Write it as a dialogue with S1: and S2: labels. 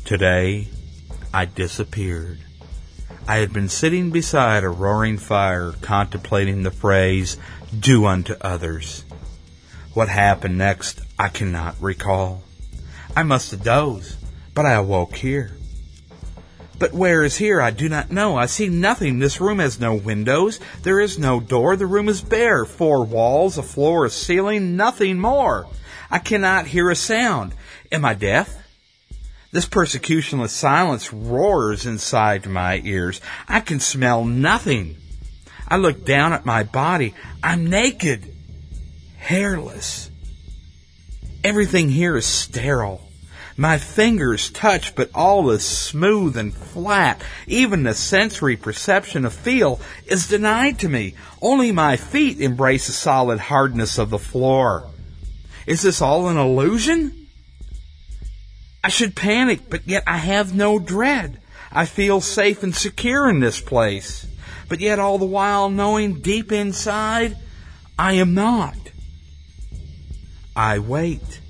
S1: Today, I disappeared. I had been sitting beside a roaring fire, contemplating the phrase, "Do unto others." What happened next, I cannot recall. I must have dozed, but I awoke here. But where is here, I do not know. I see nothing. This room has no windows. There is no door. The room is bare. 4 walls, a floor, a ceiling, nothing more. I cannot hear a sound. Am I deaf? This persecutionless silence roars inside my ears. I can smell nothing. I look down at my body. I'm naked, hairless. Everything here is sterile. My fingers touch, but all is smooth and flat. Even the sensory perception of feel is denied to me. Only my feet embrace the solid hardness of the floor. Is this all an illusion? I should panic, but yet I have no dread. I feel safe and secure in this place, but yet all the while knowing deep inside, I am not. I wait.